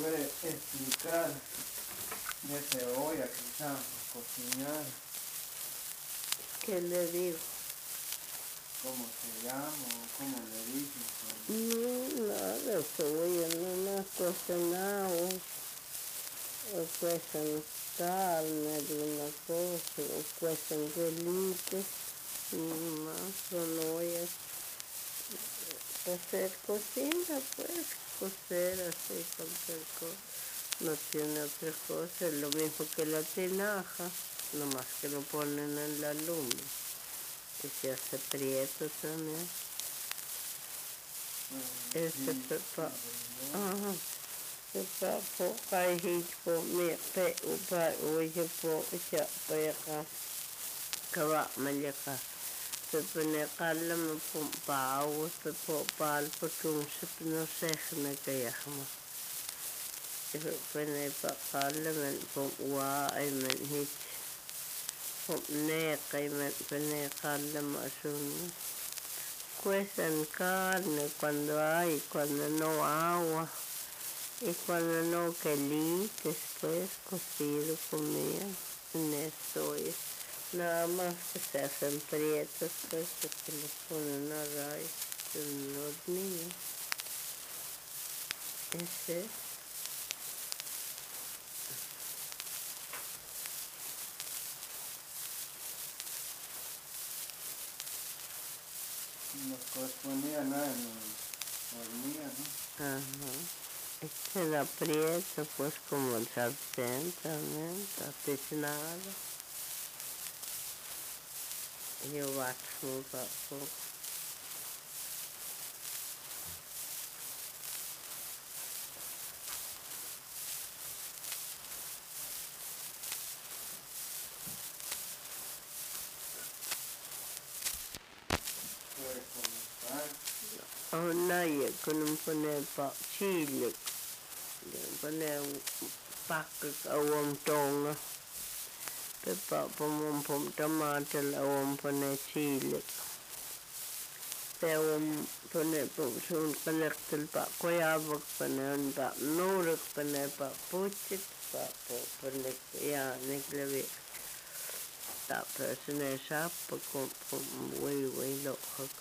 logre explicar de cebolla quizás, cocinar. ¿Qué le digo? ¿Cómo se llama o cómo le dicen? No, nada, cebolla no me ha cocinado. O cuecen carne de una cosa, o cuecen huelitos, más, o no voy a hacer cocina, pues, cocer así, cualquier cosa. No tiene otra cosa, es lo mismo que la tinaja, nomás que lo ponen en la lumbre, y se hace prieto también. Ese pepa, se papo, kahit po, may pe, upa, uya po, siya, payaka, kawa, malyaka. Pepenekala mo pong pao, pepo, pal, patung, sa pinosek na kaya mo. Pepenekala man pong wa, ay man hit. Nek, ay man penekala mo asun. Cuecen carne cuando hay, cuando no agua. Y cuando no quelites, pues, cocido comida. En esto es. Nada más que se hacen prietos, pues, que le ponen a raíz en los niños. Ese. Nos ponían nada en hornilla, ¿no? Ajá. Este da prieto, pues, como el sartén también, está tiznado. Yo bato un poco. Nadie con un poner pa chile, poner un pack a un tonga, pepa pom tomate a un poner chile, pe un poner un conectel pa koyabak poner un pa nurik poner pa puchit pa poner ya niklavi, ta persone shapa con way lo.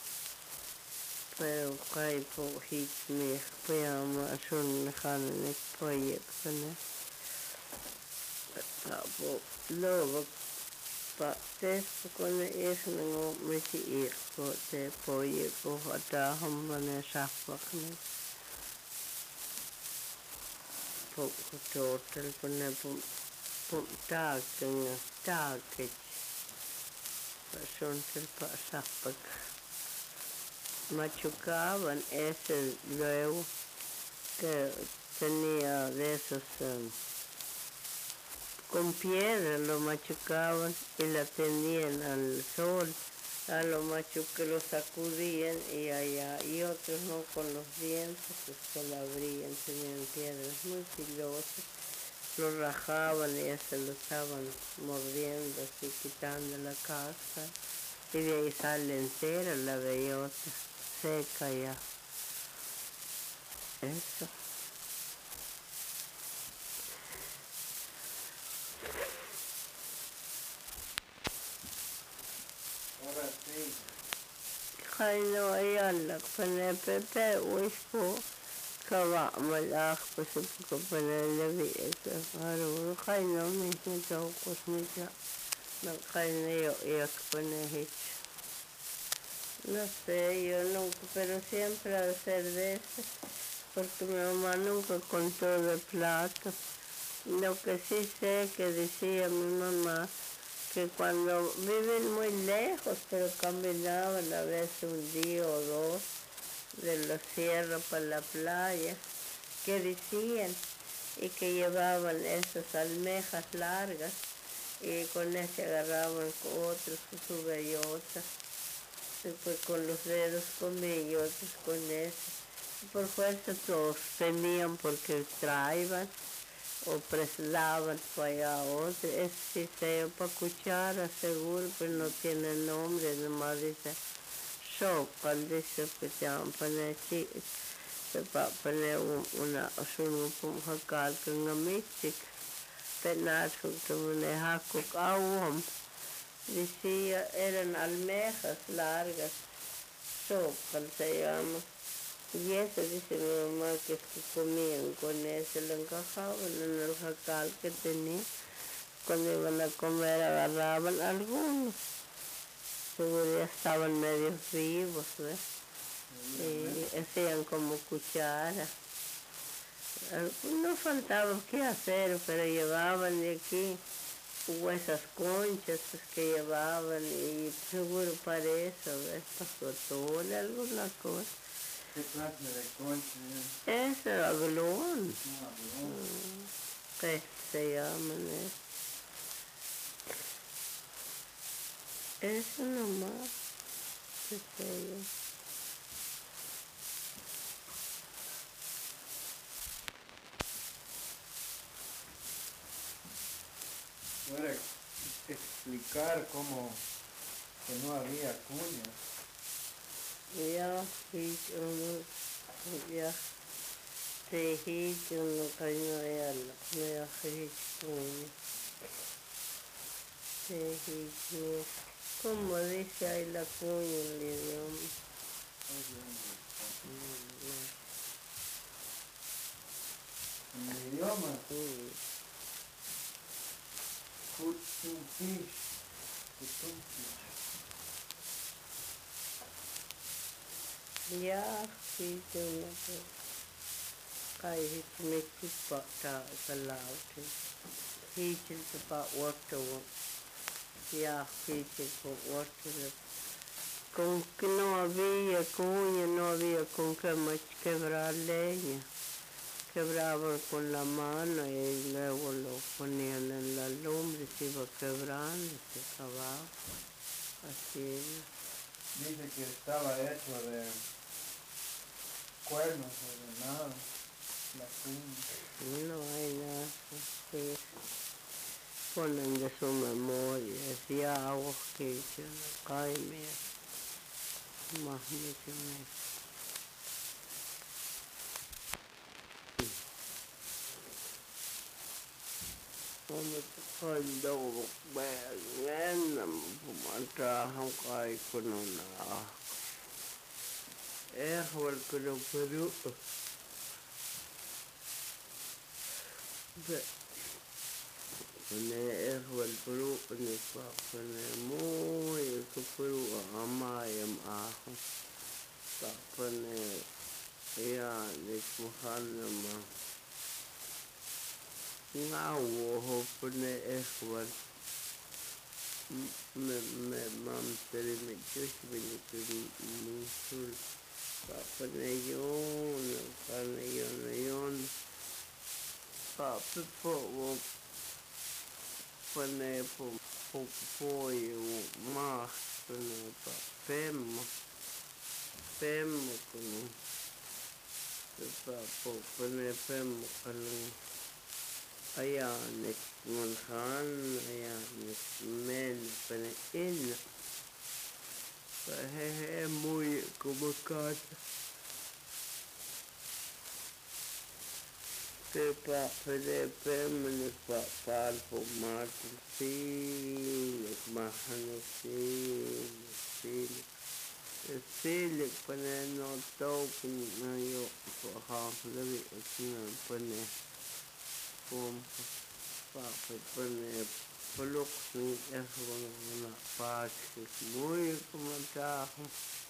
Pero kay po hit me payama asun khanek poye kane po lobo pa tes kone es ngo meti ko te poye ko ata hamane shafakne po total kone po tag asun pa shafak machucaban ese huevo que tenía de esos con piedra lo machucaban y la tendían al sol, a lo que lo sacudían y allá, y otros no con los dientes, pues se la abrían, tenían piedras muy filosas, lo rajaban y ya se lo estaban mordiendo así, quitando la cáscara, y de ahí sale entera la bellota. Seca ya. Eso. Ahora sí. Kaino ayala, pane pepe, uispo, kawa malak, pasipuko pane labi, haru, kaino mismo tau kosmita, na kaino yo yak pane hit. No sé, yo nunca, pero siempre al hacer de eso, porque mi mamá nunca contó de plato. Lo que sí sé que decía mi mamá, que cuando viven muy lejos, pero caminaban a veces un día o dos de la sierra para la playa, que decían y que llevaban esas almejas largas y con eso agarraban con otros su bellota. Después con los dedos comían y otros con eso. Y por fuerza todos temían porque traían o prestaban para allá otro. Es si se para cuchara seguro, pero no tiene nombre, nomás dice sopa, dice que llaman para decir. Pepa pane una sunu pum hakal kangamistik. Penatfuk tumune hakuk awam. Decía, eran almejas largas, sopas se llama. Y eso dice mi mamá que comían con eso, lo encajaban en el jacal que tenía. Cuando iban a comer agarraban algunos. Seguro ya estaban medio vivos, ¿ves? Y hacían como cuchara. No faltaba qué hacer, pero llevaban de aquí esas conchas que llevaban y seguro para eso, ¿ves? Pasotón, alguna cosa. ¿Qué clase de concha Es el aglón. aglón? ¿Qué se llaman eso? Eso nomás, qué sé yo. ¿Puede explicar cómo que no había cuñas? Ya, ya, sí, yo no caño ya, me sí, ¿cómo dice ahí la cuña en el idioma? En el idioma, kutunfish. Ya, sí, yo no sé. Kai me chupa ta kalauti. Hichil pa water one. Ya, hichil pa water. Con que no había cuña, no había con que más quebrar leña. Quebraban con la mano y luego lo ponían en la lumbre, se iba quebrando, se acababa. Así Dice que estaba hecho de cuernos o de nada, la cuña. no hay nada que ponen de su memoria, decía agua que yo no cae más mucho más. Cuando vengan pumantrahan kay kuno na wal kuno Peru kune wal Peru ni pa kune muy ku Peru amayam aho pa kune ya ni muhanna ngawo ho kune wal me mam teri me just bini musul panayon po pane po yo ma pane pa pem kuno pa po pane pem kalang ayan ngunhan ayan men pane in he muy kumakain pa pene pa pal po martin mahano silik pane no token na yo po ha labi pane pom pa pane peluk ni na pas muy kumakain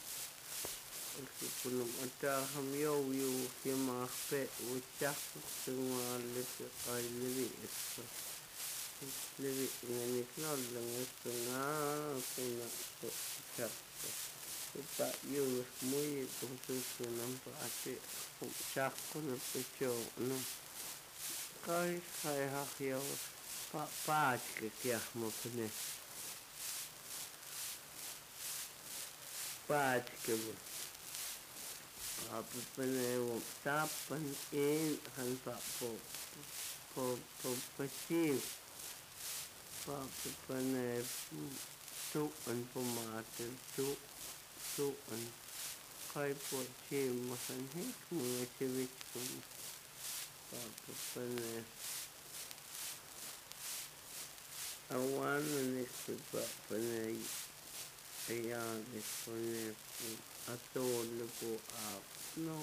Kunum ataham yo kima pe ucak semua lebi ngani knol lang kuna ucak pa yo muy kunam pa ati ucak kuna pecho no kai hak yo pa ke kya mo pene pa ke Pene tapan in han pa po pasil pa pene tuan po mater tuan kai po chi masan hik mga chivit kum papapane awan nik papapane ayan ikone atol po ap no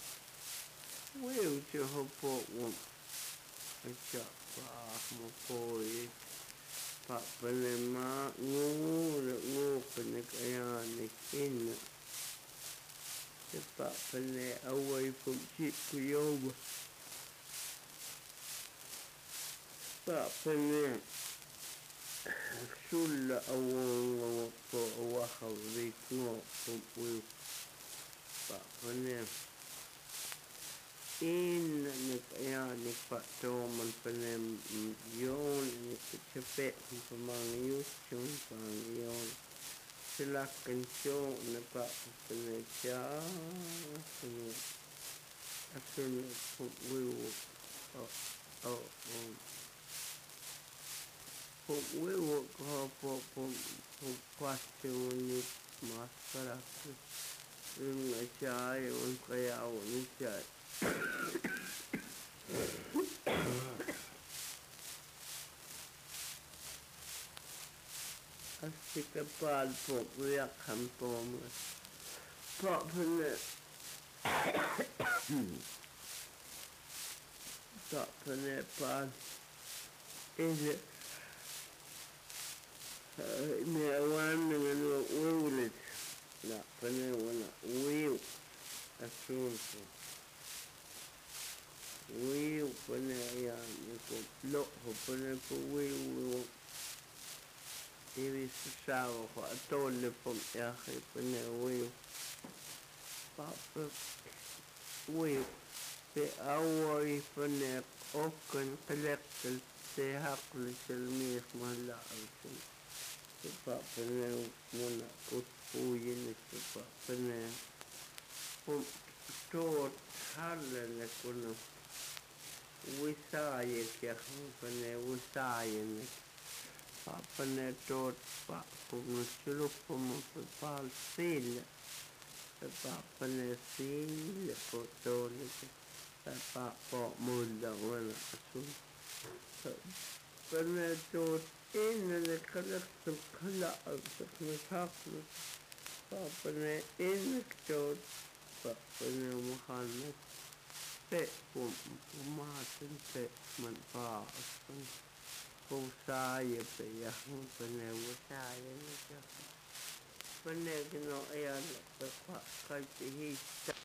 will to hopo acha pa mo po papapane ma ngu panik ayan ikin papapane away from chip kuyoba papapane sulla awang po awahaw rik ngo pumpuyo papapane in ayan nagpatoman panem yon nagpachapet pamang yun pang yon silakan siyo na papapane siya asunod pumpuyo pumpuyo ko pumpuasyon ni maskarak yun nga siya yun kaya yun siya así kapal po yakam po papapane papapane pal is may awan dengan ulit na pane wala wiu asunto wiu pane ayan ko lo pane po wiu Ibi sasawa ko atole po yaki pane wiu papa wiu pe away pane okan kalekal se hakli selmir mahalakal se papane muna utpuyin se papane tot halane kuno wisaye kya pane wisaye ne papane tot pa kuno chulupo mo pal sil papane sil po tole pa po muda wala asun pane tot in the collective color of the chocolate papane in tot papane Muhammad pe pumasin pe man pa asun pusaya pe yang pane wasaya ne pane gino ayan pa kai hi